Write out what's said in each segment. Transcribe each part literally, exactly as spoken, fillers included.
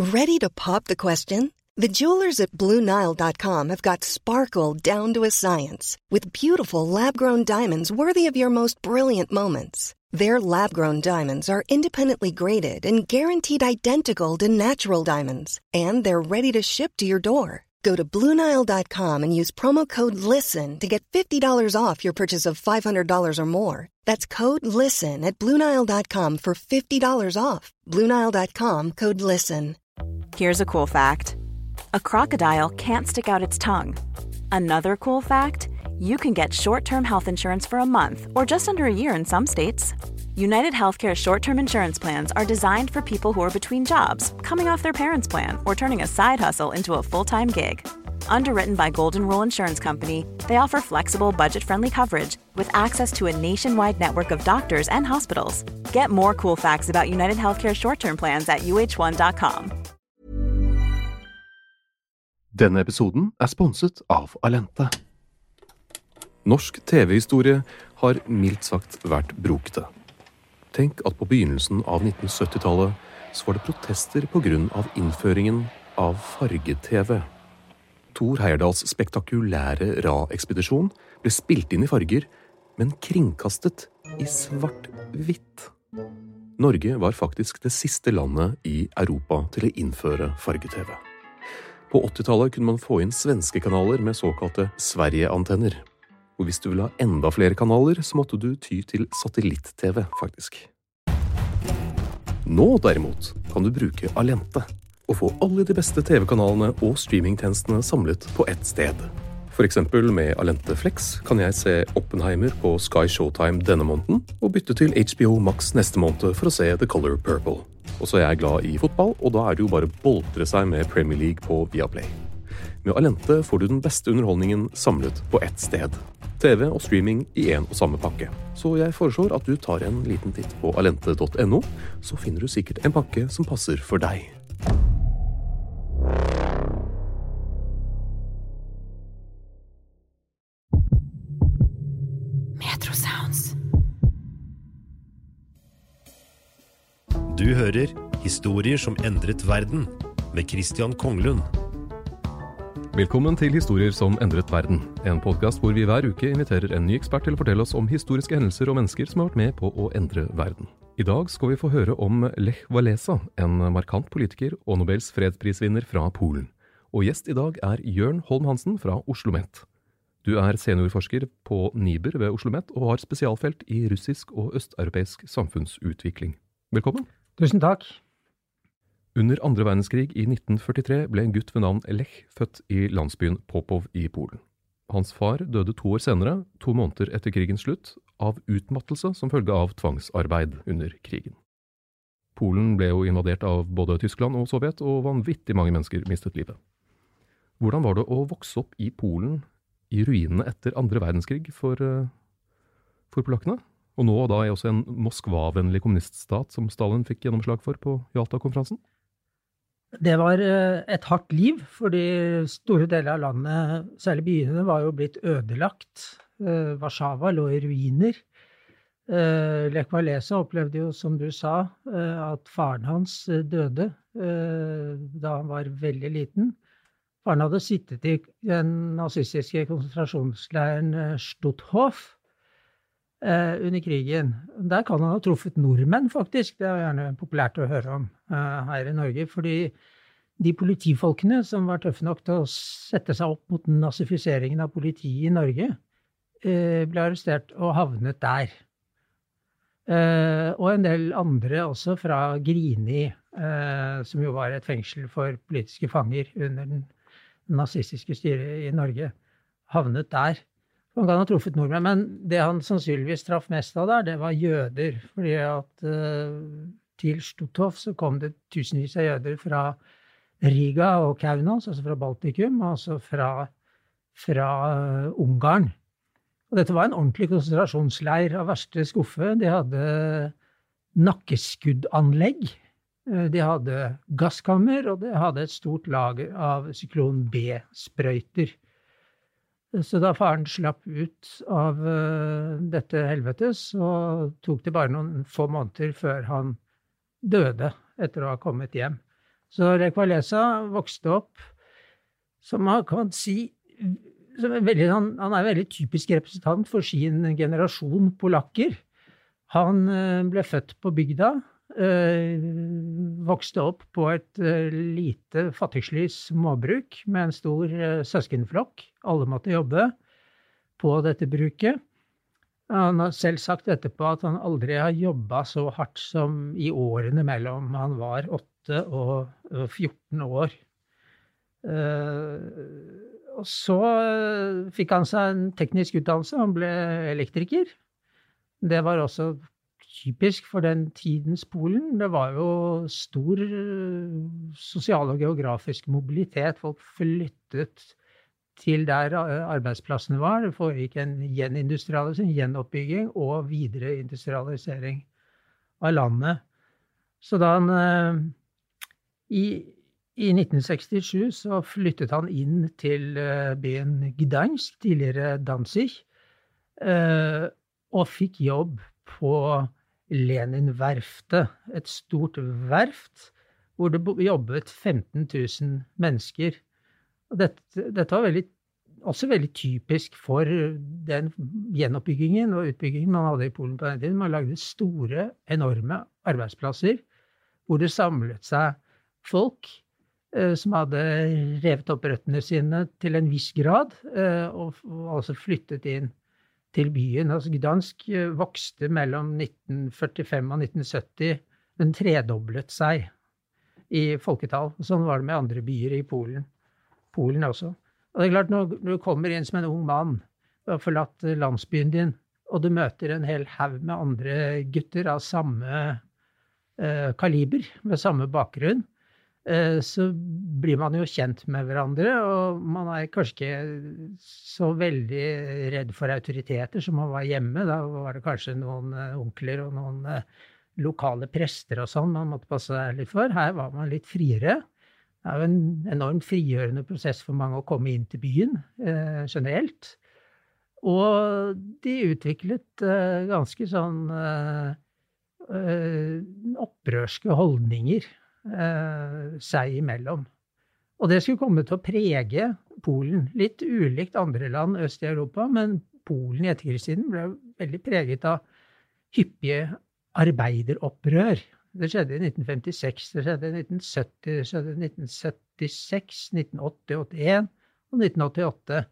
Ready to pop the question? The jewelers at Blue Nile dot com have got sparkle down to a science with beautiful lab-grown diamonds worthy of your most brilliant moments. Their lab-grown diamonds are independently graded and guaranteed identical to natural diamonds, and they're ready to ship to your door. Go to Blue Nile dot com and use promo code LISTEN to get fifty dollars off your purchase of five hundred dollars or more. That's code LISTEN at Blue Nile dot com for fifty dollars off. Blue Nile dot com, code LISTEN. Here's a cool fact. A crocodile can't stick out its tongue. Another cool fact, you can get short-term health insurance for a month or just under a year in some states. United Healthcare short-term insurance plans are designed for people who are between jobs, coming off their parents' plan, or turning a side hustle into a full-time gig. Underwritten by Golden Rule Insurance Company, they offer flexible, budget-friendly coverage with access to a nationwide network of doctors and hospitals. Get more cool facts about United Healthcare short-term plans at U H one dot com. Denne episoden er sponset av Alente. Norsk T V-historie har mildt sagt vært brokete. Tenk at på begynnelsen av nittensyttitallet så var det protester på grunn av innføringen av farge-T V. Thor Heyerdahls spektakulære Ra-ekspedisjon ble spilt inn i farger, men kringkastet i svart-hvitt. Norge var faktisk det siste landet i Europa til å innføre farge-T V. På åttitallet kunne man få inn svenske kanaler med såkalte Sverige-antenner. Og hvis du ville ha enda flere kanaler, så måtte du ty til satellitt-T V, faktisk. Nå derimot kan du bruke Alente og få alle de beste T V-kanalene og streamingtjenestene samlet på ett sted. For eksempel med Alente Flex kan jeg se Oppenheimer på Sky Showtime denne måneden, og bytte til H B O Max neste måned for å se The Color Purple. Og så er jeg glad i fotball, og da er det jo bare boltre seg med Premier League på Viaplay. Med Alente får du den beste underholdningen samlet på ett sted. T V og streaming i en og samme pakke. Så jeg foreslår at du tar en liten titt på alente punktum no, så finner du sikkert en pakke som passer for deg. Metro Sounds. Du hører Historier som endret verden med Christian Konglund. Velkommen til Historier som endret verden, en podcast hvor vi hver uke inviterer en ny ekspert til å fortelle oss om historiske hendelser og mennesker som har vært med på å endre verden. I dag skal vi få høre om Lech Walesa, en markant politiker og Nobels fredsprisvinner fra Polen. Og gjest i dag er Jørn Holm Hansen fra OsloMet. Du er seniorforsker på NIBR ved OsloMet og har spesialfelt i russisk og østeuropeisk samfunnsutvikling. Velkommen. Tusen takk. Under andre verdenskrig i nitten førtitre ble en gutt ved navn Lech født i landsbyen Popov i Polen. Hans far døde to år senere, to måneder etter krigens slutt, av utmattelse som følge av tvangsarbeid under krigen. Polen ble jo invadert av både Tyskland og Sovjet, og vanvittig mange mennesker mistet livet. Hvordan var det å vokse opp i Polen i ruinene etter andre verdenskrig for, for polakkene? Og nå da er også en Moskva-vennlig kommuniststat som Stalin fikk gjennomslag for på Jalta-konferansen? Det var et hardt liv, fordi store deler av landet, særlig byene, var jo blitt ødelagt. Warszawa lå i ruiner. Lech Walesa opplevde jo, som du sa, at faren hans døde da han var veldig liten. Faren hadde sittet i den nazistiske konsentrasjonsleiren Stutthof under krigen. Der kan han ha truffet nordmenn, faktisk. Det er gjerne populært å høre om her i Norge, fordi de politifolkene som var tøffe nok til å sette seg opp mot nazifiseringen av politiet i Norge, ble arrestert og havnet der. Og en del andre også fra Grini, som jo var et fengsel for politiske fanger under den nazistiske styret i Norge, havnet der. Han kan ha truffet nordmenn, men det han sannsynligvis traff mest av der, det var jøder. Fordi at uh, til Stutthof så kom det tusenvis av jøder fra Riga og Kaunas, altså fra Baltikum, altså fra, fra uh, Ungarn. Og dette var en ordentlig konsentrasjonsleir av verste skuffe. De hadde nakkeskuddanlegg, de hadde gasskammer, og de hadde et stort lager av syklon B-sprøyter. Så da faren slapp ut av uh, dette helvetet, så tok det bare noen få måneder før han døde etter å ha kommet hjem. Så Lech Walesa vokste opp, som man kan si, som er veldig, han, han er en veldig typisk representant for sin generasjon polakker. Han ble født på bygda, øh, vokste opp på et øh, lite fattigslig småbruk med en stor øh, søskenflokk. Alle måtte jobbe på dette bruket. Han har selv sagt etterpå at han aldri har jobbet så hardt som i årene mellom han var åtte og fjorten år. Uh, og så uh, fikk han seg en teknisk utdannelse, han ble elektriker. Det var også typisk for den tidens Polen. Det var jo stor uh, sosial og geografisk mobilitet. Folk flyttet til der arbeidsplassene var. Det foregikk en gjenindustrialisering, gjenoppbygging og videre industrialisering av landet. Så da han uh, i I nitten sekstisju så flyttet han inn til byen Gdansk, tidligere Danzig, og fikk jobb på Lenin-verftet, et stort verft, hvor det jobbet femten tusen mennesker. Og dette, dette var veldig, også veldig typisk for den gjenoppbyggingen og utbyggingen man hadde i Polen på den tiden. Man lagde store, enorme arbeidsplasser, hvor det samlet seg folk, som hadde revet opp røttene sine til en viss grad, og altså flyttet inn til byen. Altså Gdansk vokste mellom nitten førtifem og nitten sytti, den tredoblet seg i folketall. Sånn var det med andre byer i Polen. Polen også. Og det er klart, når du kommer inn som en ung mann, og har forlatt landsbyen din, og du møter en hel haug med andre gutter av samme eh, kaliber, med samme bakgrunn, så blir man jo kjent med hverandre, og man er kanskje ikke så veldig redd for autoriteter som man var hjemme. Da var det kanskje noen onkler og noen lokale prester og sånn man måtte passe seg litt for. Her var man litt friere. Det er jo en enormt frigjørende prosess for mange å komme inn til byen, eh, generelt. Og de utviklet eh, ganske sånn eh, opprørske holdninger seg imellom. Og det skulle komme til å prege Polen, litt ulikt andre land øst i Europa, men Polen i etterkrigstiden ble veldig preget av hyppige arbeideropprør. Det skjedde i nitten femtiseks, det skjedde i nitten sytti, det skjedde i nitten syttiseks, nitten åtti, åttien og nitten åttiåtte.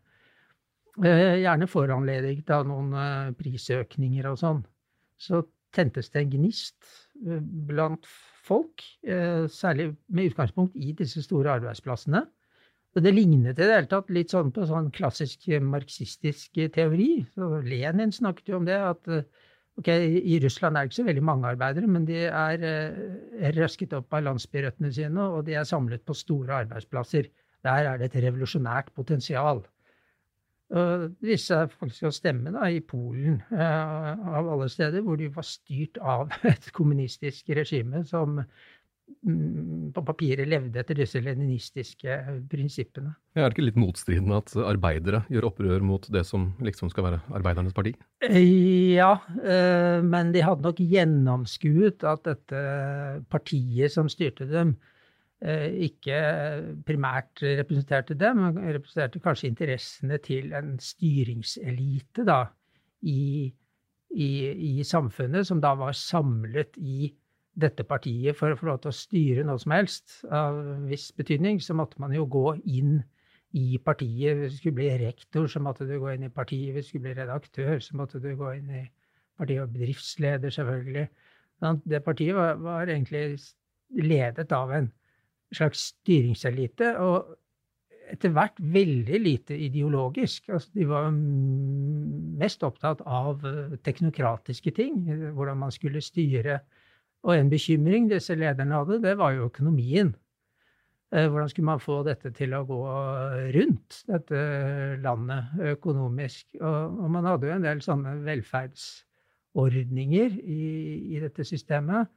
Gjerne foranlediget av noen prisøkninger og sånn. Så tentes det en gnist blant folk, særlig med utgangspunkt i disse store arbeidsplassene. Og det lignet i det hele tatt litt sånn på sånn klassisk marxistisk teori. Så Lenin snakket jo om det, at ok, i Russland er det ikke så veldig mange arbeidere, men de er, er røsket opp av landsbyrøttene sine, og de er samlet på store arbeidsplasser. Der er det et revolusjonært potensial. Og det viste seg faktisk å stemme da, i Polen, eh, av alle steder, hvor de var styrt av et kommunistisk regime som mm, på papiret levde etter disse leninistiske prinsippene. Ja, er det ikke litt motstridende at arbeidere gjør opprør mot det som liksom skal være arbeidernes parti? Ja, eh, men de hadde nok gjennomskuet at dette partiet som styrte dem, ikke primært representerte dem, men representerte kanskje interessene til en styringselite da, i, i, i samfunnet, som da var samlet i dette partiet for å få lov til å styre noe som helst. Av viss betydning så måtte man jo gå inn i partiet. Hvis du skulle bli rektor, så måtte du gå inn i partiet. Hvis du skulle bli redaktør, så måtte du gå inn i partiet, og bedriftsleder selvfølgelig. Det partiet var, var egentlig ledet av en slags styringselite, og etter hvert veldig lite ideologisk. Altså, de var mest opptatt av teknokratiske ting, hvordan man skulle styre. Og en bekymring disse lederne hadde, det var jo økonomien. Hvordan skulle man få dette til å gå rundt, dette landet økonomisk? Og, og man hadde jo en del sånne velferdsordninger i, i dette systemet,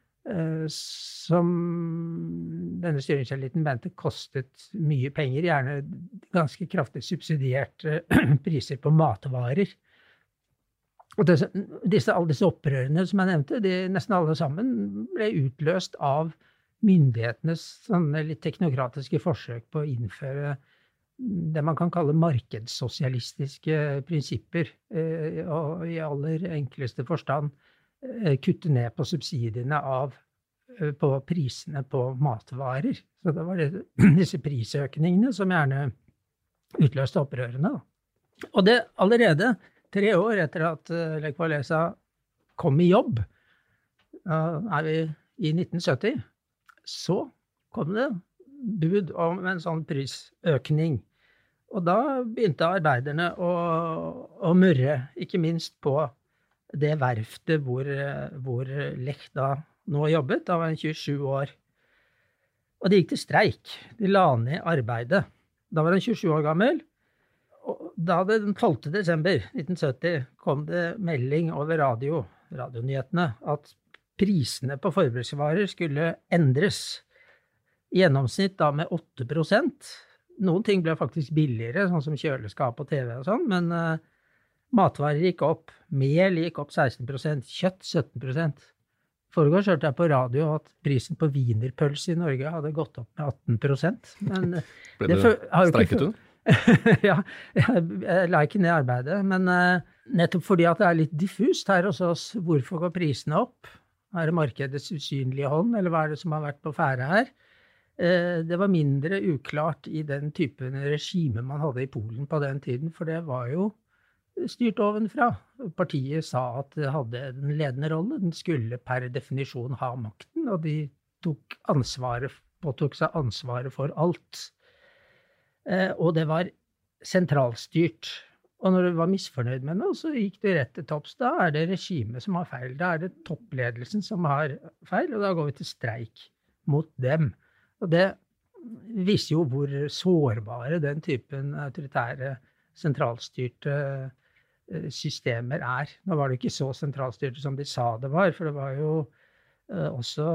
som denne styringseliten mente kostet mye penger, gjerne ganske kraftig subsidierte priser på matvarer. Og disse, disse, alle disse opprørene som jeg nevnte, de, nesten alle sammen ble utløst av myndighetenes sånne litt teknokratiske forsøk på å innføre det man kan kalle markedssosialistiske prinsipper, og i aller enkleste forstand kutte ned på subsidiene av, på prisene på matvarer. Så det var det, disse prisøkningene som gjerne utløste opprørene. Og det allerede tre år etter at Lech Walesa kom i jobb, er vi i nitten sytti, så kom det bud om en sånn prisøkning. Og da begynte arbeiderne å, å murre, ikke minst på det verftet hvor, hvor Lech da nå jobbet. Da var han tjuesju år. Og de gikk til streik. De la ned arbeidet. Da var han tjuesju år gammel. Og da den tolvte desember nitten sytti kom det melding over radio, radionyhetene, at prisene på forbruksvarer skulle endres. I gjennomsnitt da med åtte prosent. Noen ting ble faktisk billigere, sånn som kjøleskap og T V og sånn, men uh, matvarer gikk opp. Mel gikk opp seksten prosent, kjøtt sytten prosent. Foregår hørte jeg på radio at prisen på wienerpølse i Norge hadde gått opp med atten prosent. Men ble det, det streiket du? Ja, jeg, jeg la ikke ned arbeidet, men uh, nettopp fordi at det er litt diffust her hos oss, hvorfor går prisene opp? Er det markedets usynlige hånd, eller hva er det som har vært på ferde her? Det var mindre uklart i den typen regime man hadde i Polen på den tiden, for det var jo styrt ovenfra. Partiet sa at det hadde den ledende rolle, den skulle per definisjon ha makten, og de tok ansvaret, påtok seg ansvaret for alt. Og det var sentralstyrt. Og når du var misfornøyd med noe, så gikk det rett til topps. Da er det regimet som har feil, da er det toppledelsen som har feil, og da går vi til streik mot dem. Og det viser jo hvor sårbare den typen autoritære, sentralstyrte systemer er. Nå var det ikke så sentralstyrte som de sa det var, for det var jo også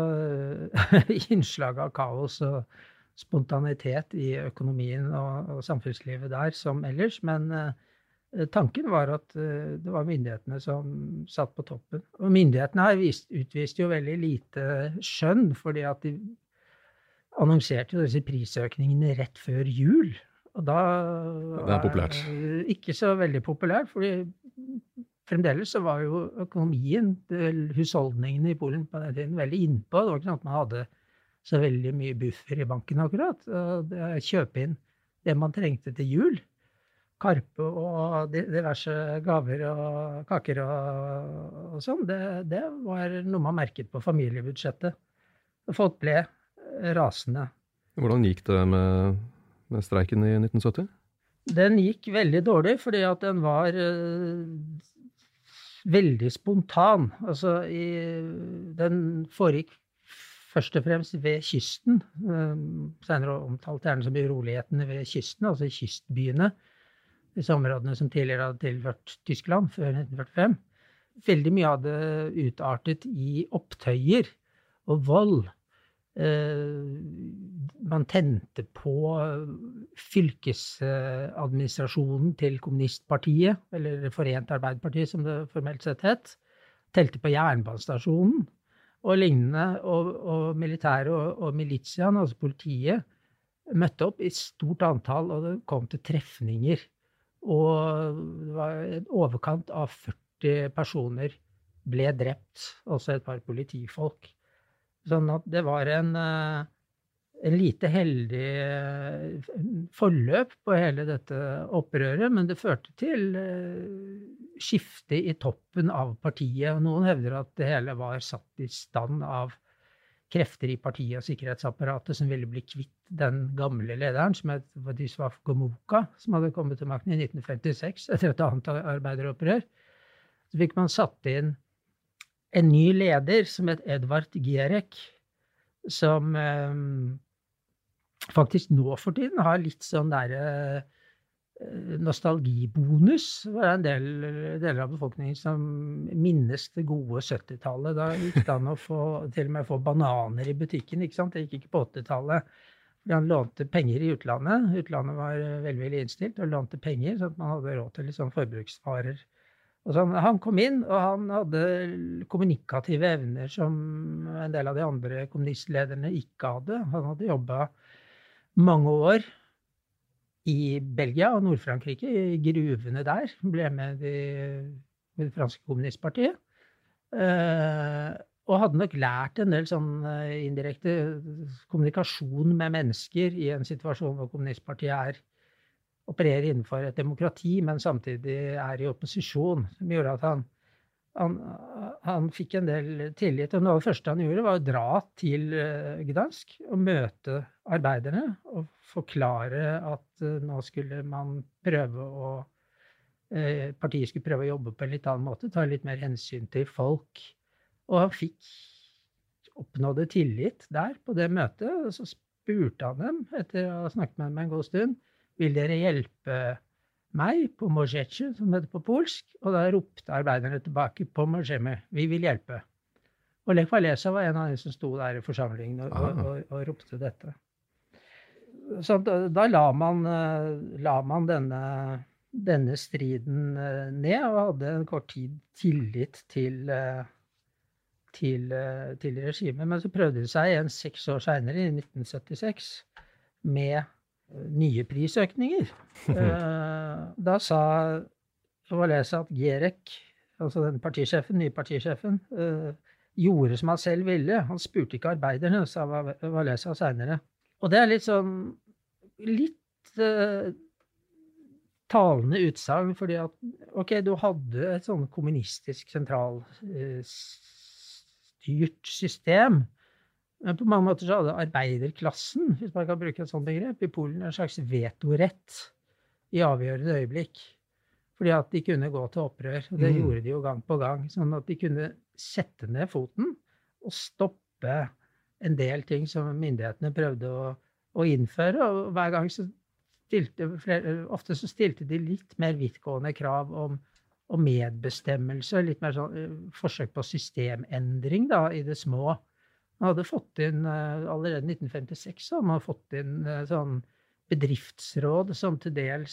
innslag av kaos og spontanitet i økonomien og, og samfunnslivet der som ellers, men tanken var at det var myndighetene som satt på toppen. Og myndighetene har vist, utvist jo veldig lite skjønn, fordi at de annonserte jo disse prisøkningene rett før jul. Og da det er populært. Ikke så veldig populært, fordi fremdeles så var jo økonomien, husholdningene i Polen på den tiden veldig innpå. Det var ikke sånn at man hadde så veldig mye buffer i banken akkurat. Og kjøpe inn det man trengte til jul. Karpe og diverse gaver og kaker og, og sånn. Det, det var noe man merket på familiebudsjettet. Folk ble rasende. Hvordan gikk det med, med streiken i nitten sytti? Den gikk veldig dårlig, fordi at den var uh, veldig spontan. Altså, i, den foregikk først og fremst ved kysten. Um, senere omtalt gjerne som urolighetene ved kysten, altså i kystbyene. Disse områdene som tidligere hadde tilhørt Tyskland før nitten førtifem. Veldig mye hadde utartet i opptøyer og vold. Man tente på fylkesadministrasjonen til kommunistpartiet, eller Forent Arbeiderpartiet som det formelt sett het, telte på jernbanestasjonen og lignende, og, og militære og, og militiaen, altså politiet, møtte opp i stort antall, og det kom til trefninger, og det var en overkant av førti personer ble drept, også et par politifolk. Sånn at det var en, en lite heldig forløp på hele dette opprøret, men det førte til skifte i toppen av partiet. Og noen hevder at det hele var satt i stand av krefter i partiet og sikkerhetsapparatet som ville bli kvitt den gamle lederen, som het Władysław Gomułka, som hadde kommet til makten i nitten femtiseks etter et annet arbeideropprør. Så fikk man satt inn en ny leder som het Edvard Gierek, som eh, faktisk nå for tiden har litt sånn der eh, nostalgibonus. Det var en del deler av befolkningen som minnes det gode syttitallet. Da gikk det an å få, til og med få bananer i butikken, ikke sant? Det gikk ikke på åttitallet. Han lånte penger i utlandet. Utlandet var velvillig innstilt og lånte penger, så at man hadde råd til litt sånn forbruksvarer Og så han, han kom inn, og han hadde kommunikative evner som en del av de andre kommunistlederne ikke hadde. Han hadde jobbet mange år i Belgia og Nord-Frankrike, i gruvene der. Han ble med i, i det franske kommunistpartiet. Uh, og hadde nok lært en del sånn uh, indirekte kommunikasjon med mennesker i en situasjon hvor kommunistpartiet er opererer innenfor et demokrati, men samtidig er i opposisjon, som gjorde at han, han, han fikk en del tillit. Og noe av det første han gjorde var å dra til Gdansk og møte arbeiderne og forklare at uh, nå skulle man prøve å, uh, partiet skulle prøve å jobbe på en litt annen måte, ta litt mer hensyn til folk. Og han fikk oppnådde tillit der på det møtet, og så spurte han dem, etter å ha snakket med dem en god stund, vil dere hjelpe meg på Możecie, som heter på polsk? Og da ropte arbeiderne tilbake på Możemy, vi vil hjelpe. Og Lech Walesa var en av de som sto der i forsamlingen og, og, og, og ropte dette. Så da, da la, man, la man denne, denne striden ned, og hadde en kort tid tillit til, til, til regimet. Men så prøvde det seg igjen seks år senere, i nitten syttiseks, med nye prisøkninger. Da sa Walesa at Gierek, altså den partisjefen, nye partisjefen, gjorde som han selv ville. Han spurte ikke arbeiderne, sa Walesa senere. Og det er litt sånn, litt uh, talende utsagn, fordi at, ok, du hadde et sånn kommunistisk sentralstyrt uh, system, men på mange måter så hadde arbeiderklassen, hvis man kan bruke et sånt begrep, i Polen en slags vetorett i avgjørende øyeblikk. Fordi at de kunne gå til opprør, og det mm. gjorde de jo gang på gang, sånn at de kunne sette ned foten og stoppe en del ting som myndighetene prøvde å, å innføre, og hver gang så stilte, flere, ofte så stilte de litt mer vidtgående krav om, om medbestemmelse, litt mer sånn forsøk på systemendring da, i det små. Man hadde fått inn, allerede i nitten femtiseks, så man hadde fått inn sånn bedriftsråd som til dels,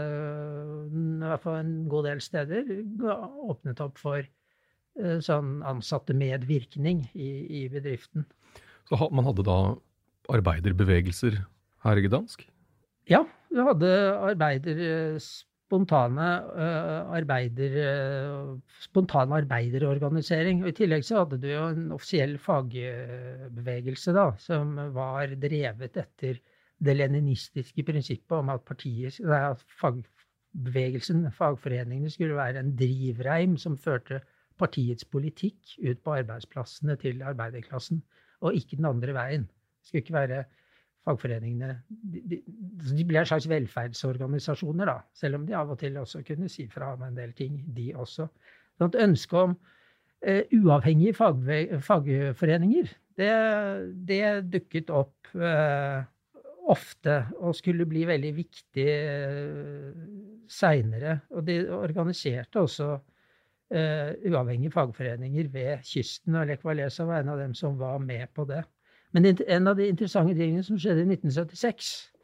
i hvert fall en god del steder, åpnet opp for sånn ansatte medvirkning i, i bedriften. Så man hadde da arbeiderbevegelser her i Gdansk? Ja, vi hadde arbeider, spontane, uh, arbeider, uh, spontane arbeiderorganisering. Og i tillegg så hadde du jo en offisiell fagbevegelse da, som var drevet etter det leninistiske prinsippet om at partiet, at fagbevegelsen, fagforeningene skulle være en drivreim som førte partiets politikk ut på arbeidsplassene til arbeiderklassen, og ikke den andre veien. Det skulle ikke være fagforeningene. De, de, de ble en slags velferdsorganisasjoner da, selv om de av og til også kunne si fra om en del ting, de også. Så et ønske om uh, uavhengige fagve- fagforeninger, det, det dukket opp uh, ofte, og skulle bli veldig viktig uh, senere. Og de organiserte også uh, uavhengige fagforeninger ved kysten, og Lech Walesa var en av dem som var med på det. Men en av de interessante tingene som skjedde i nitten syttiseks,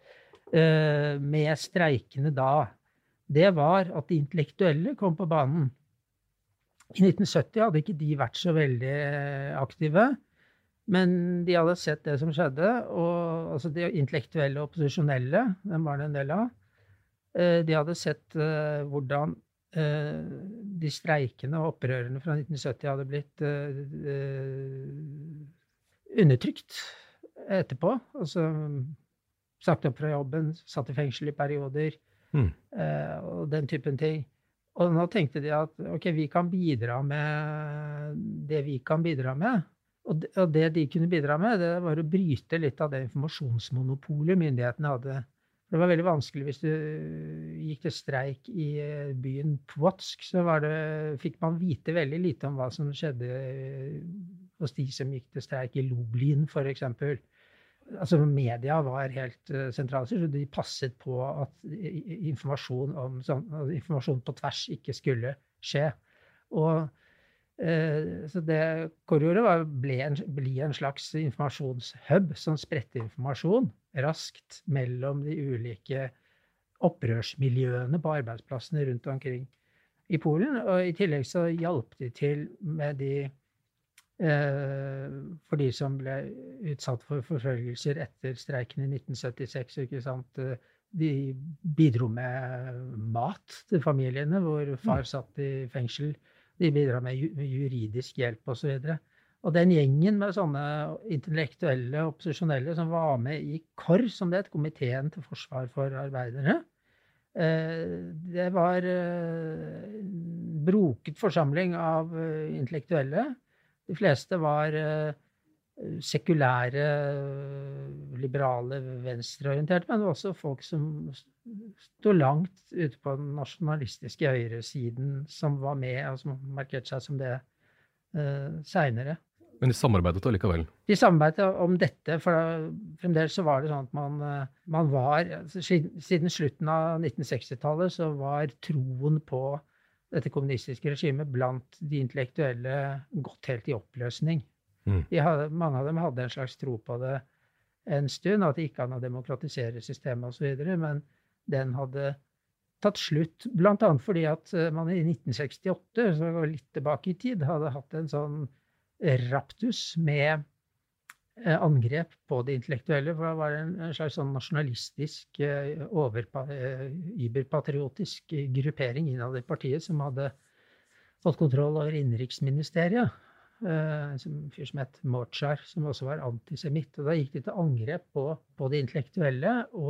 uh, med streikene da, det var at de intellektuelle kom på banen. I nitten sytti hadde ikke de vært så veldig aktive, men de hadde sett det som skjedde, og altså de intellektuelle og opposisjonelle, dem var det en del av, uh, de hadde sett uh, hvordan uh, de streikene og opprørene fra nitten sytti hadde blitt uh, uh, undertrykt etterpå, altså sagt opp fra jobben, satt i fengsel i perioder, mm. eh, og den typen ting. Og nå tenkte de at ok, vi kan bidra med det vi kan bidra med, og det, og det de kunne bidra med, det var å bryte litt av det informasjonsmonopolet myndighetene hadde. Det var veldig vanskelig hvis du gikk til streik i byen Płotsk, så var det, fikk man vite veldig lite om hva som skjedde hos de som gikk til streik i Lublin, for eksempel. Altså, media var helt uh, sentrale, så de passet på at informasjon, om, sånn, informasjon på tvers ikke skulle skje. Og uh, så det Kåre gjorde var ble en, bli en slags informasjonshub som spredte informasjon raskt mellom de ulike opprørsmiljøene på arbeidsplassene rundt omkring. i Polen, og i tillegg så hjalp de til med de eh, for de som ble utsatt for forfølgelser etter streiken i nitten syttiseks, ikke sant? De bidro med mat til familiene, hvor far satt i fengsel. De bidro med juridisk hjelp og så videre. Og den gjengen med sånne intellektuelle opposisjonelle som var med i K O R, som det het, Komiteen til forsvar for arbeidere, det var en broket forsamling av intellektuelle. De fleste var sekulære, liberale, venstreorienterte, men også folk som stod langt ute på den nasjonalistiske høyresiden, som var med og som markerte seg som det uh, senere. Men de samarbeidet allikevel? De samarbeidet om dette, for da, fremdeles så var det sånn at man, man var, altså, siden slutten av nitten seksti-tallet så var troen på dette kommunistiske regimet blant de intellektuelle gått helt i oppløsning. Mm. De hadde, mange av dem hadde en slags tro på det en stund, at det ikke kan demokratisere systemet og så videre, men den hadde tatt slutt, blant annet fordi at man i nitten sekstiåtte, så går litt tilbake i tid, hadde hatt en sånn raptus med eh, angrep på de intellektuelle, for det var en, en slags sånn nasjonalistisk, eh, overpa, eh, iberpatriotisk gruppering innad i partiet som hadde fått kontroll over innenriksministeriet. Uh, en fyr som het Morchar, som også var antisemitt. Og da gikk de til angrep på, på de intellektuelle,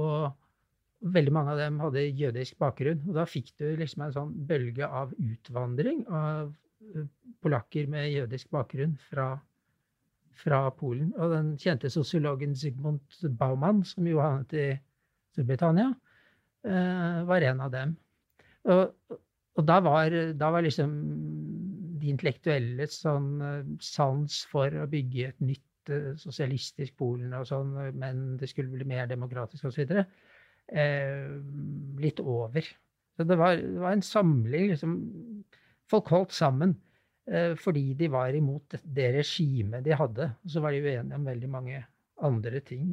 og veldig mange av dem hadde jødisk bakgrunn. Og da fikk du liksom en sånn bølge av utvandring av polakker med jødisk bakgrunn fra, fra Polen. Og den kjente sosiologen Zygmunt Bauman, som jo havnet i Storbritannia, uh, var en av dem. Og, og da var, da var liksom de intellektuelles sånn sans for å bygge et nytt uh, sosialistisk Polen og sånn, men det skulle bli mer demokratisk og så videre, eh, litt over. Så det var, det var en samling, liksom, folk holdt sammen eh, fordi de var imot det, det regimet de hadde, og så var de uenige om veldig mange andre ting.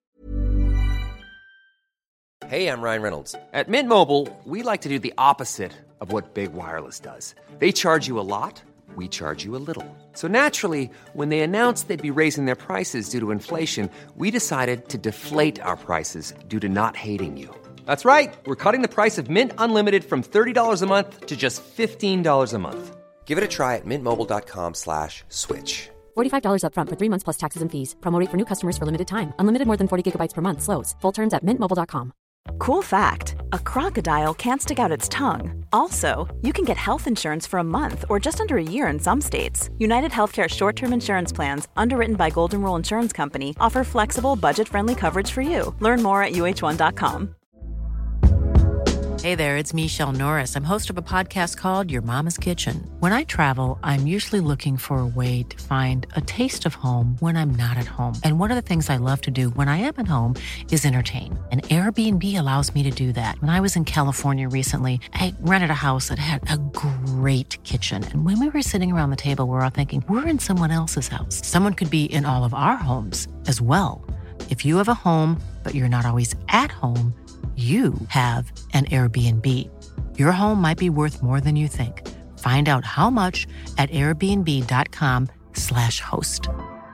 Hey, I'm Ryan Reynolds. At Mint Mobile, we like to do the opposite of what Big Wireless does. They charge you a lot. We charge you a little. So naturally, when they announced they'd be raising their prices due to inflation, we decided to deflate our prices due to not hating you. That's right. We're cutting the price of Mint Unlimited from thirty dollars a month to just fifteen dollars a month. Give it a try at mintmobile.com slash switch. forty-five dollars up front for three months plus taxes and fees. Promo rate for new customers for limited time. Unlimited more than forty gigabytes per month. Slows full terms at mint mobile dot com. Cool fact, a crocodile can't stick out its tongue. Also, you can get health insurance for a month or just under a year in some states. United Healthcare short-term insurance plans, underwritten by Golden Rule Insurance Company, offer flexible, budget-friendly coverage for you. Learn more at U H one dot com. Hey there, it's Michelle Norris. I'm host of a podcast called Your Mama's Kitchen. When I travel, I'm usually looking for a way to find a taste of home when I'm not at home. And one of the things I love to do when I am at home is entertain. And Airbnb allows me to do that. When I was in California recently, I rented a house that had a great kitchen. And when we were sitting around the table, we were all thinking, we're in someone else's house. Someone could be in all of our homes as well. If you have a home, but you're not always at home, you have an Airbnb. Your home might be worth more than you think. Find out how much at airbnb.com slash host.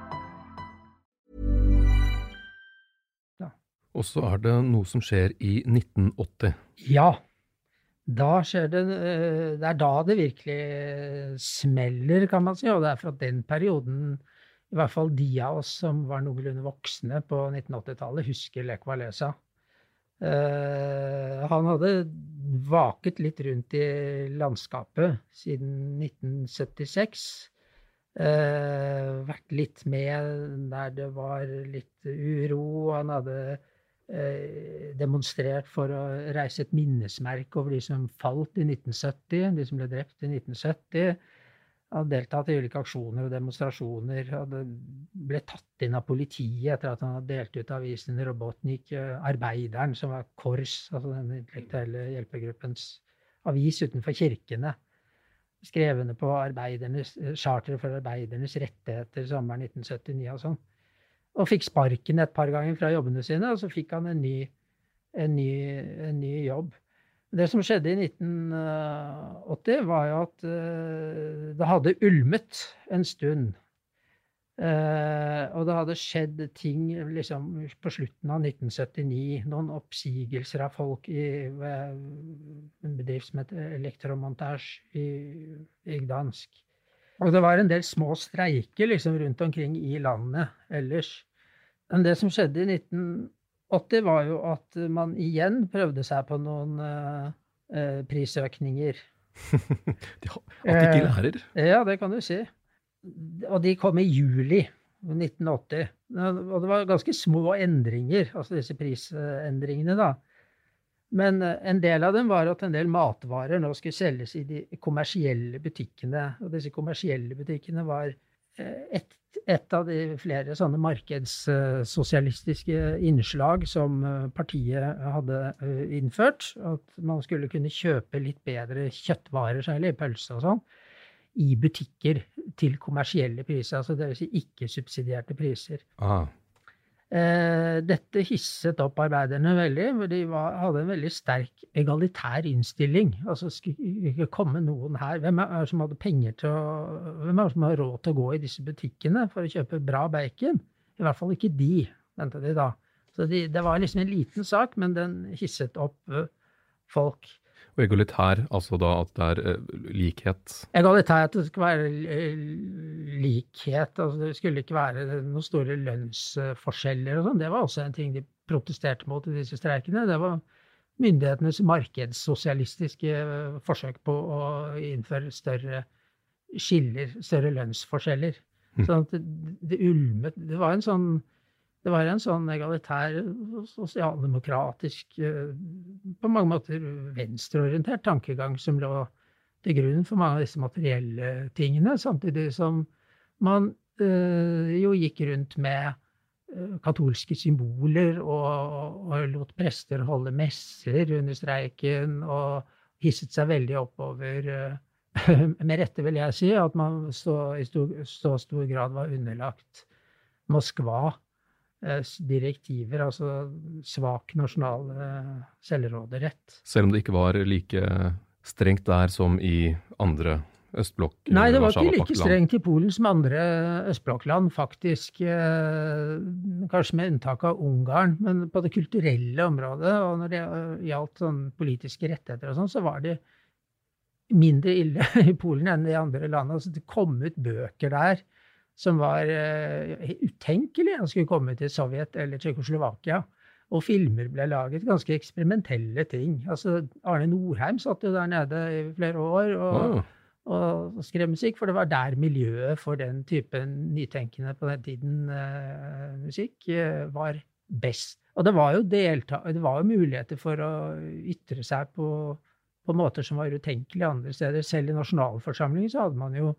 Og så er det noe som skjer i nitten åtti. Ja, da skjer det, det er da det virkelig smeller, kan man si, og det er fra den perioden, i hvert fall de av oss som var noenlunde voksne på nitten åtti-tallet, husker Lech Walesa. Uh, han hadde vaket litt rundt i landskapet siden nitten syttiseks. Uh, vært litt med der det var litt uro. Han hadde uh, demonstrert for å reise et minnesmerke over de som falt i nitten sytti, de som ble drept i nitten sytti. Han hadde deltatt i ulike aksjoner og demonstrasjoner, hadde ble tatt inn av politiet etter at han hadde delt ut avisen Robotnik, Arbeideren, som var Kors, altså den intellektuelle hjelpegruppens avis utenfor kirkene, skrevne på arbeidernes, charter for arbeidernes rettigheter sommeren nitten syttini og sånn. Og fikk sparken et par ganger fra jobbene sine, og så fikk han en ny, en ny, en ny jobb. Det som skjedde i nitten åtti var jo at det hadde ulmet en stund. Og det hadde skjedd ting liksom på slutten av nitten syttini, noen oppsigelser av folk i en bedrift som heter Elektromontage i, i Gdansk. Og det var en del små streiker liksom rundt omkring i landet ellers. Men det som skjedde i nitten åtti var jo at man igjen prøvde seg på noen uh, prisøkninger. At de ikke lærer? Uh, ja, det kan du si. Og de kom i juli nitten åtti. Og det var ganske små endringer, altså disse prisendringene da. Men uh, en del av dem var at en del matvarer nå skulle selges i de kommersielle butikkene. Og disse kommersielle butikkene var uh, et Et av de flere sånne markedssosialistiske innslag som partiet hadde innført, at man skulle kunne kjøpe litt bedre kjøttvarer, særlig pølse og sånn, i butikker til kommersielle priser, altså det vil si ikke-subsidierte priser. Ah. Dette hisset opp arbeiderne veldig, for de var, hadde en veldig sterk egalitær innstilling. Altså skulle ikke komme noen her. Hvem er det som hadde penger til å, hvem er det som har råd til å gå i disse butikkene for å kjøpe bra bacon? I hvert fall ikke de, ventet de da. Så de, det var liksom en liten sak, men den hisset opp folk. Og egalitær, altså da at det er eh, likhet? Egalitær, at det skal være likhet, altså det skulle ikke være noen store lønnsforskjeller og sånn. Det var også en ting de protesterte mot i disse streikene. Det var myndighetenes markedssosialistiske forsøk på å innføre større skiller, større lønnsforskjeller. Mm. Sånn at det, det ulmet, det var en sånn Det var en sånn egalitær, sosialdemokratisk, på mange måter venstreorientert tankegang som lå til grunn for mange av disse materielle tingene, samtidig som man øh, jo gikk rundt med øh, katolske symboler og, og lot prester holde messer under streiken og hisset seg veldig oppover, øh, med rette vil jeg si, at man så, i stor, så stor grad var underlagt Moskva, direktiver, altså svak nasjonal selvråderett. Selv om det ikke var like strengt der som i andre østblokk? Nei, det var ikke like strengt i Polen som andre østblokkland, faktisk, kanskje med unntak av Ungarn, men på det kulturelle området, og når det gjaldt sånn politiske rettigheter og sånn, så var det mindre ille i Polen enn i andre land. Altså, det kom ut bøker der som var uh, utenkelig å skulle komme til Sovjet eller Tsjekkoslovakia. Og filmer ble laget, ganske eksperimentelle ting. Altså, Arne Nordheim satt jo der nede i flere år og, oh. og skrev musikk, for det var der miljøet for den typen nytenkende på den tiden uh, musikk uh, var best. Og det var jo delta det var jo muligheter for å ytre seg på, på måter som var utenkelige andre steder. Selv i nasjonalforsamlingen så hadde man jo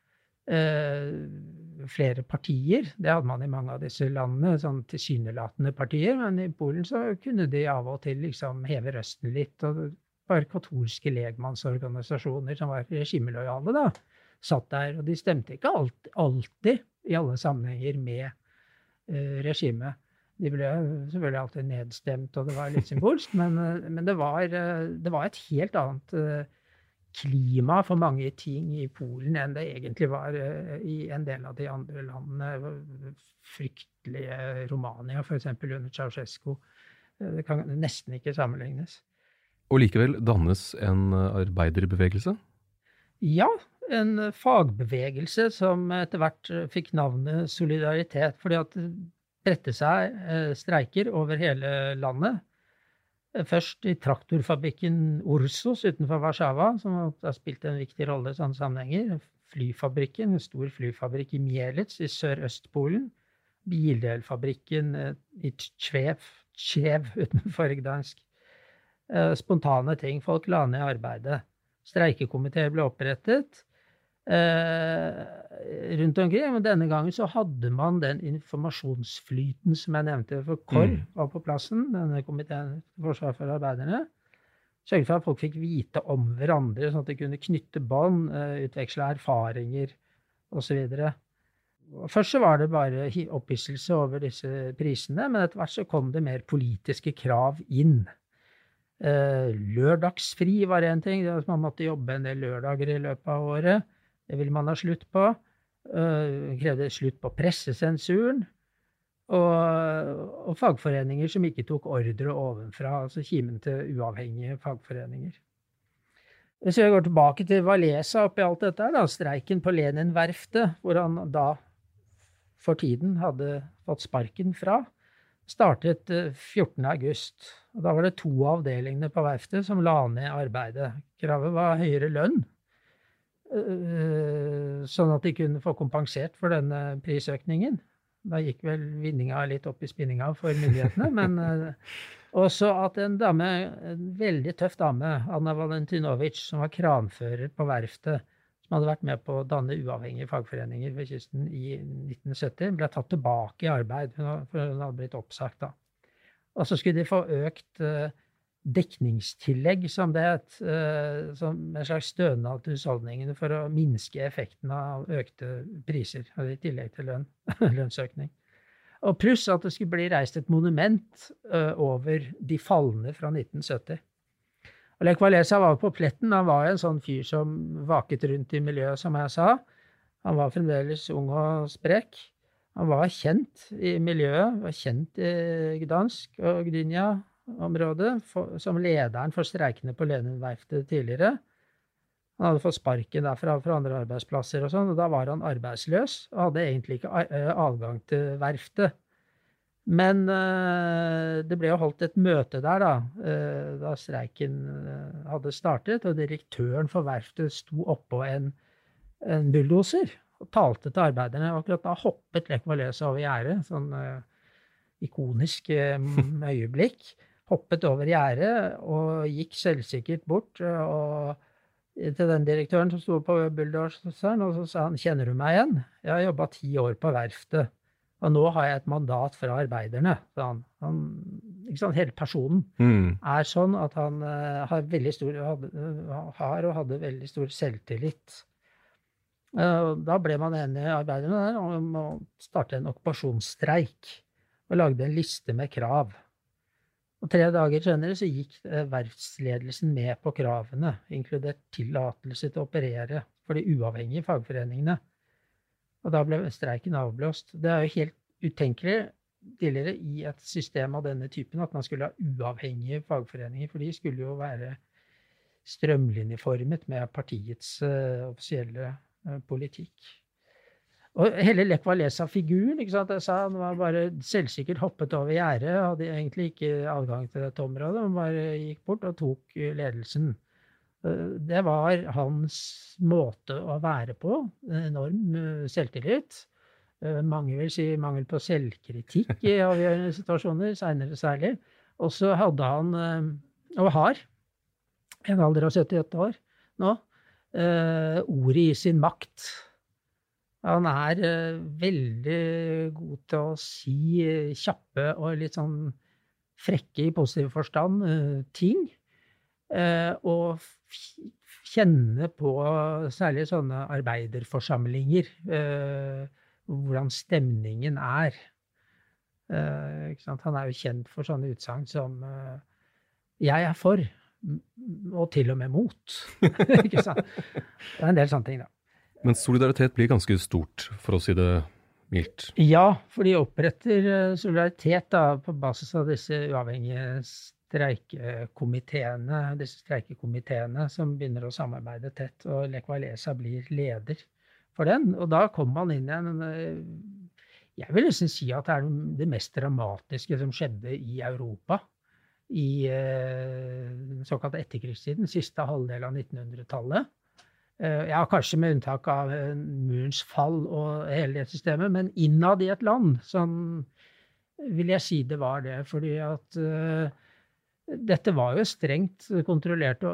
Uh, flere partier. Det hadde man i mange av disse landene, sånn tilsynelatende partier, men i Polen så kunne de av og til liksom heve røsten litt, og det var katolske legmannsorganisasjoner som var regimelojale da, satt der, og de stemte ikke alltid, alltid i alle sammenhenger med uh, regimet. De ble selvfølgelig alltid nedstemt, og det var litt symbolsk, men, uh, men det, var, uh, det var et helt annet uh, klima for mange ting i Polen enn det egentlig var uh, i en del av de andre landene. Fryktelige Romania, for eksempel under Ceausescu. Uh, det kan nesten ikke sammenlignes. Og likevel dannes en arbeiderbevegelse? Ja, en fagbevegelse som etter hvert fikk navnet Solidaritet, fordi at det bredte seg uh, streiker over hele landet. Først i traktorfabrikken Ursus utenfor Warszawa, som har spilt en viktig rolle i sånne sammenhenger. Flyfabrikken, en stor flyfabrikk i Mielec i Sør-Øst-Polen. Bildelfabrikken i Tczew, Tczew utenfor Gdansk. Spontane ting, folk la ned arbeidet. Streikekomiteer ble opprettet eh, rundt omkring, men denne gangen så hadde man den informasjonsflyten som jeg nevnte, for K O R var på plassen, denne komiteen Forsvar for arbeiderne, sørget for at folk fikk vite om hverandre, sånn at de kunne knytte bånd, utveksle erfaringer og så videre. Først så var det bare opphisselse over disse prisene, men etter hvert så kom det mer politiske krav inn. Eh, lørdagsfri var en ting, det var at man måtte jobbe en del lørdager i løpet av året. Det ville man ha slutt på. Eh, krevde slutt på pressesensuren. Og, og fagforeninger som ikke tok ordre ovenfra, altså kimen til uavhengige fagforeninger. Hvis vi går tilbake til Wałęsa oppi alt dette, da, streiken på Lenin-verftet, hvor han da for tiden hadde fått sparken fra, startet fjortende august. Og da var det to avdelingene på verftet som la ned arbeidet. Kravet var høyere lønn, sånn at de kunne få kompensert for denne prisøkningen. Da gikk vel vinninga litt opp i spinninga for myndighetene, men også at en dame, en veldig tøff dame, Anna Valentinovic, som var kranfører på verftet, som hadde vært med på å danne uavhengige fagforeninger ved kysten i nitten sytti, ble tatt tilbake i arbeid, for hun hadde blitt oppsagt da. Og så skulle de få økt uh, dekningstillegg, som det het, uh, som en slags stønad til husholdningene for å minske effekten av økte priser, i tillegg til lønn, lønnsøkning. Og pluss at det skulle bli reist et monument uh, over de falne fra nitten sytti. Og Lech Wałęsa var på pletten. Han var en sånn fyr som vaket rundt i miljøet, som jeg sa. Han var fremdeles ung og sprek. Han var kjent i miljøet, var kjent i Gdansk og Gdynia-området som lederen for streikene på Lenin-verftet tidligere. Han hadde fått sparken derfra fra andre arbeidsplasser og sånn, og da var han arbeidsløs og hadde egentlig ikke adgang til verftet. Men uh, det ble jo holdt et møte der da, uh, da streiken uh, hadde startet, og direktøren for verftet sto oppå en, en bulldoser og talte til arbeiderne. Og akkurat da hoppet Lech Wałęsa over gjerdet, sånn uh, ikonisk uh, øyeblikk, hoppet over gjerdet og gikk selvsikkert bort uh, og til den direktøren som sto på bulldoseren, og så sa han, kjenner du meg igjen? Jeg har jobbet ti år på verftet. Og nå har jeg et mandat fra arbeiderne. Han, han, ikke sant, hele personen mm. er sånn at han uh, har, veldig stor, hadde, uh, har og hadde veldig stor selvtillit. Uh, da ble man enige i arbeiderne der om å starte en okkupasjonsstreik og lagde en liste med krav. Og tre dager senere så gikk uh, verftsledelsen med på kravene, inkludert tillatelse til å operere for de uavhengige fagforeningene. Og da ble streiken avblåst. Det er jo helt utenkelig tidligere i et system av denne typen at man skulle ha uavhengige fagforeninger, for de skulle jo være strømlinjeformet med partiets uh, offisielle uh, politikk. Og hele Lech Wałęsa-figuren, ikke sant, jeg sa, han var bare selvsikkert hoppet over gjerdet, hadde egentlig ikke adgang til dette området, han bare gikk bort og tok ledelsen. Det var hans måte å være på, enorm selvtillit. Mange vil si mangel på selvkritikk i avgjørende situasjoner, senere særlig. Og så hadde han, og har, en alder av syttiåtte år nå, ordet i sin makt. Han er veldig god til å si kjappe og litt sånn frekke i positiv forstand ting. Uh, og kjenne på særlig sånne arbeiderforsamlinger, uh, hvordan stemningen er. Uh, ikke sant? Han er jo kjent for sånne utsagn som uh, jeg er for, og til og med mot. Ikke sant? Det er en del sånne ting da. Men solidaritet blir ganske stort, for å si det mildt. Ja, for de oppretter solidaritet da, på basis av disse uavhengige streikekomiteene, disse streikekomiteene som begynner å samarbeide tett, og Lech Wałęsa blir leder for den. Og da kommer man inn i en, jeg vil nesten si at det er det mest dramatiske som skjedde i Europa i den såkalte etterkrigstiden, siste halvdel av nittenhundretallet. Ja, kanskje med unntak av murens fall og hele det systemet, men innad i et land, sånn vil jeg si det var det, fordi at uh, dette var jo strengt kontrollert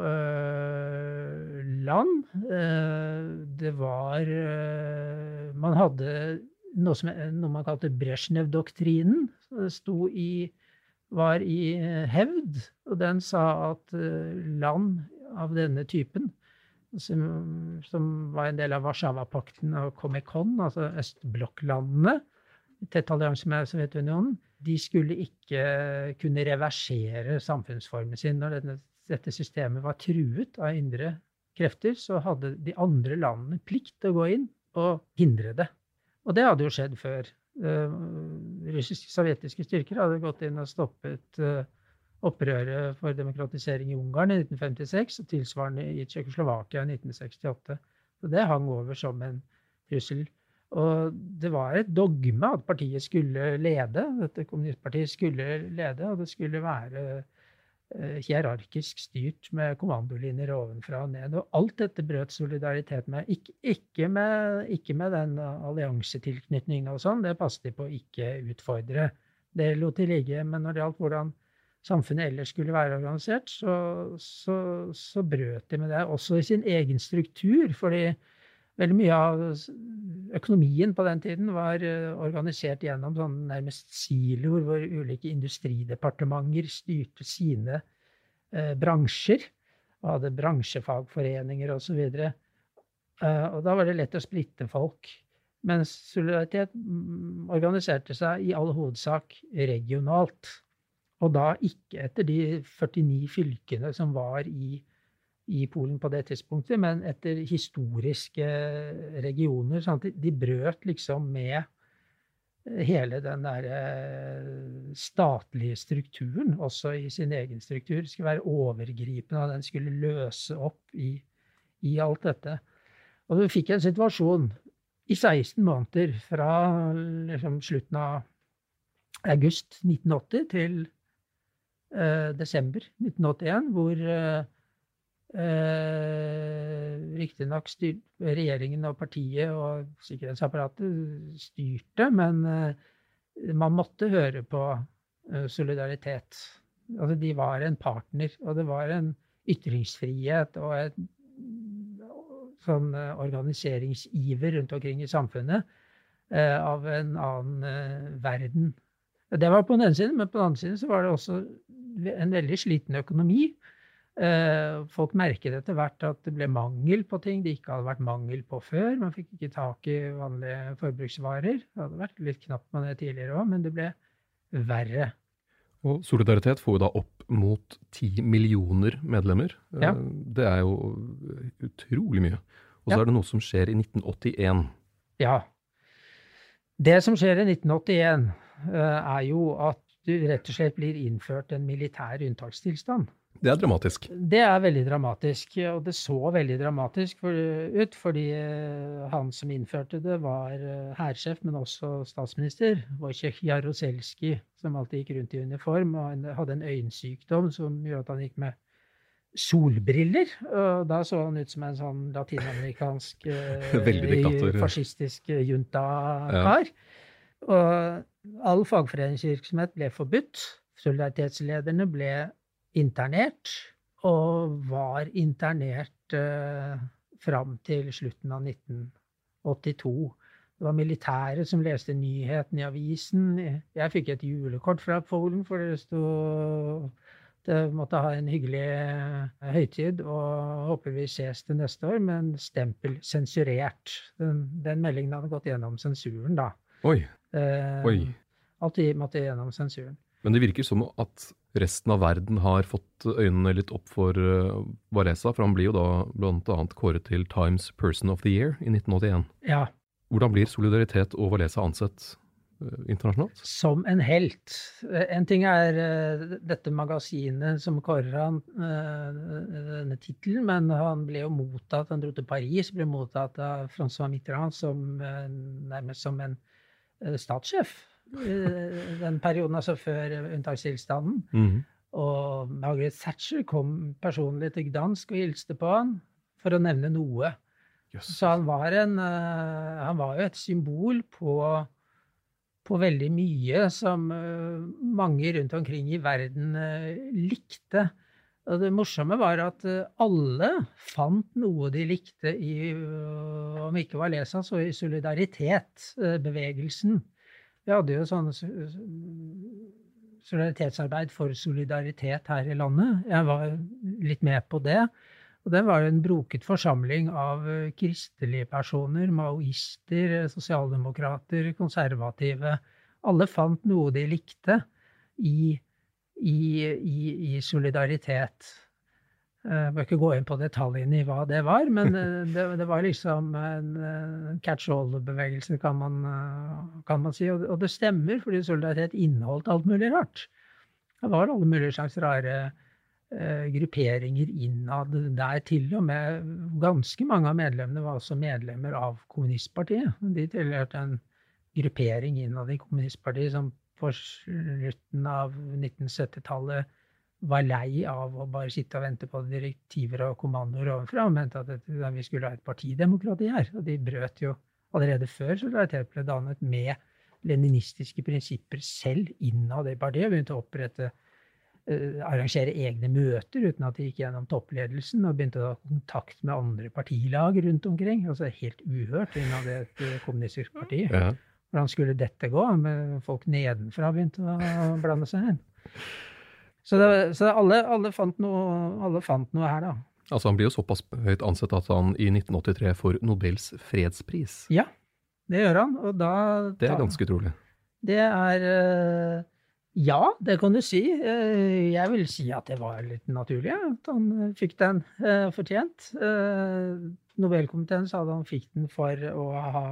uh, land. Uh, det var, uh, man hadde noe, som, noe man kalte Brezhnev-doktrinen, sto i, var i hevd, og den sa at uh, land av denne typen, Som, som var en del av Warszawapakten og Comecon, altså østblokklandene, tett allianse med Sovjetunionen, de skulle ikke kunne reversere samfunnsformen sin. Når denne, dette systemet var truet av indre krefter, så hadde de andre landene plikt til å gå inn og hindre det. Og det hadde jo skjedd før. Uh, russiske, sovjetiske styrker hadde gått inn og stoppet uh, opprøret for demokratisering i Ungarn i nitten femtiseks, og tilsvarende i Tsjekkoslovakia i nitten sekstiåtte. Så det hang over som en trussel. Og det var et dogme at partiet skulle lede, dette kommunistpartiet skulle lede, og det skulle være uh, hierarkisk styrt med kommandolinjer ovenfra og ned. Og alt dette brøt solidaritet med. Ik- ikke med, ikke med den alliansetilknytningen og sånn, det passet de på å ikke utfordre. Det lot de ligge, men når det gjaldt hvordan samfunnet ellers skulle være organisert, så, så, så brøt de med det, også i sin egen struktur, fordi veldig mye av økonomien på den tiden var organisert gjennom sånn nærmest siloer, hvor ulike industridepartementer styrte sine eh, bransjer, og hadde bransjefagforeninger og så videre. Eh, og da var det lett å splitte folk. Mens Solidaritet organiserte seg i all hovedsak regionalt. Og da ikke etter de førtini fylkene som var i, i Polen på det tidspunktet, men etter historiske regioner. Sånn at de, de brøt liksom med hele den der statlige strukturen, også i sin egen struktur. Det skulle være overgripende, og den skulle løse opp i, i alt dette. Og du fikk en situasjon i seksten måneder fra liksom, slutten av august nitten åtti til eh, desember nitten åttien, hvor eh, riktig nok styr, regjeringen og partiet og sikkerhetsapparatet styrte, men eh, man måtte høre på eh, Solidaritet. Altså, de var en partner, og det var en ytringsfrihet og et sånn organiseringsiver rundt omkring i samfunnet eh, av en annen eh, verden. Det var på den ene siden, men på den andre siden så var det også en veldig sliten økonomi. Eh, folk merket etter hvert at det ble mangel på ting det ikke hadde vært mangel på før. Man fikk ikke tak i vanlige forbruksvarer. Det hadde vært litt knapt med det tidligere også, men det ble verre. Og Solidaritet får jo da opp mot ti millioner medlemmer. Ja. Det er jo utrolig mye. Og så Ja. er det noe som skjer i nitten åttien. Ja. Det som skjer i nitten åttien eh, er jo at det rett og slett blir innført en militær unntakstilstand. Det er dramatisk. Det er veldig dramatisk, og det så veldig dramatisk for, ut, fordi eh, han som innførte det var eh, hærsjef, men også statsminister, Wojciech Jaruzelski, som alltid gikk rundt i uniform, og han hadde en øyensykdom som gjorde at han gikk med solbriller, og da så han ut som en sånn latinamerikansk eh, fascistisk junta-kar. Ja. Og all fagforeningsvirksomhet ble forbudt. Solidaritetslederne ble internert, og var internert eh, fram til slutten av nitten åttito. Det var militære som leste nyheten i avisen. Jeg fikk et julekort fra Polen, for det stod det måtte ha en hyggelig høytid, og håper vi ses til neste år, men stempel sensurert. Den, den meldingen hadde gått gjennom sensuren da. Oi, Eh, oi. Alltid måtte gjennom sensuren. Men det virker som at resten av verden har fått øynene litt opp for uh, Walesa, for han blir jo da blant annet kåret til Times Person of the Year i nitten åttien. Ja, Hvordan blir Solidaritet og Walesa ansett uh, internasjonalt? som en helt. Eh, En ting er eh, dette magasinet som kårer han eh, denne titelen, men han ble jo mottatt, han dro til Paris, ble mottatt av François Mitterrand som eh, nærmest som en eh, statssjef. I den perioden, altså før unntakstilstanden. Mhm. Og Margaret Thatcher kom personlig til Gdansk og hilste på han, for å nevne noe. Jøss. Så han var, en, eh, han var jo et symbol på, på veldig mye som eh, mange rundt omkring i verden eh, likte. Og det morsomme var at eh, alle fant noe de likte i, eh, om ikke Walesa, så i solidaritetsbevegelsen. Vi hadde jo sånn solidaritetsarbeid for solidaritet her i landet. Jeg var litt med på det. Og det var en broket forsamling av kristelige personer, maoister, sosialdemokrater, konservative, alle fant noe de likte i, i, i, i solidaritet. Jeg bør ikke gå inn på detaljene i hva det var, men det, det var liksom en catch-all-bevegelse, kan man, kan man si. Og, og det stemmer, fordi solidaritet inneholdt alt mulig rart. Det var alle mulige slags rare eh, grupperinger innad der, til og med ganske mange av medlemmene var også medlemmer av kommunistpartiet. De tilhørte en gruppering innad i kommunistpartiet som på slutten av nitten sytti-tallet var lei av å bare sitte og vente på direktiver og kommandoer ovenfra, og mente at det, vi skulle ha et partidemokrati her. Og de brøt jo allerede før solidaritet ble dannet med leninistiske prinsipper selv innad i partiet, og begynte å opprette, uh, arrangere egne møter uten at de gikk gjennom toppledelsen, og begynte å ha kontakt med andre partilag rundt omkring. Altså helt uhørt innad i et uh, kommunistisk parti. Ja. Hvordan skulle dette gå? Med folk nedenfra begynte å blande seg inn. Så, det, så alle, alle, fant noe, alle fant noe her, da. Altså han blir jo såpass høyt ansett at han i nitten åttitre får Nobels fredspris. Ja, det gjør han. Og da, det er ganske utrolig. Det er, ja, det kan du si. Jeg vil si at det var litt naturlig at han fikk den fortjent. Nobelkomiteen sa at han fikk den for å ha,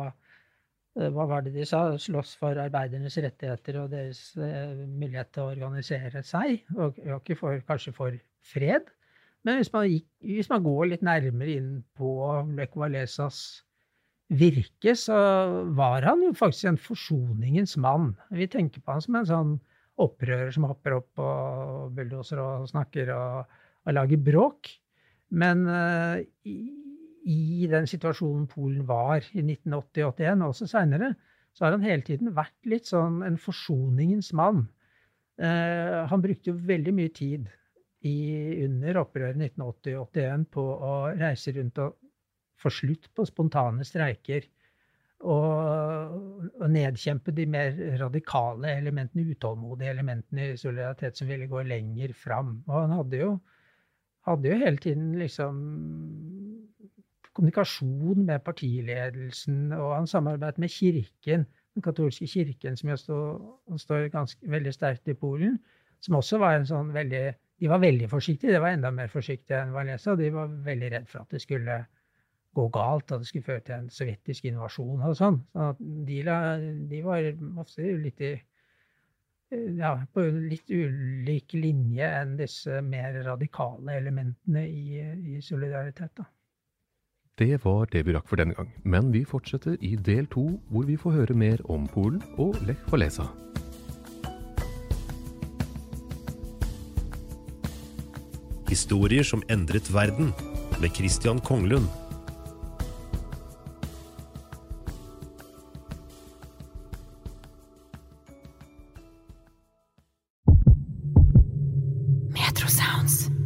hva var det de sa, slåss for arbeidernes rettigheter og deres eh, mulighet til å organisere seg, og, og ikke for, kanskje for fred. Men hvis man, gikk, hvis man går litt nærmere inn på Lech Walesas virke, så var han jo faktisk en forsoningens mann. Vi tenker på han som en sånn opprører som hopper opp på bulldoser og snakker og, og lager bråk. Men eh, i I den situasjonen Polen var i nitten åtti åttien, og også senere, så har han hele tiden vært litt sånn en forsoningens mann. Eh, han brukte jo veldig mye tid i, under opprøret nitten åtti åttien på å reise rundt og få slutt på spontane streiker, og, og nedkjempe de mer radikale elementene, utålmodige elementene i solidaritet som ville gå lenger fram. Og han hadde jo, hadde jo hele tiden liksom kommunikasjon med partiledelsen, og han samarbeidet med kirken, den katolske kirken, som jo står, står ganske, veldig sterkt i Polen, som også var en sånn veldig, de var veldig forsiktige, det var enda mer forsiktige enn Walesa, de var veldig redd for at det skulle gå galt, at det skulle føre til en sovjetisk invasjon og sånn. Så de, de var ofte litt i, ja, på en litt ulik linje enn disse mer radikale elementene i, i solidaritet, da. Det var det vi rakk for denne gang, men vi fortsetter i del to, hvor vi får høre mer om Polen og Lech Walesa. Historier som endret verden, med Christian Konglund. Metro Sounds.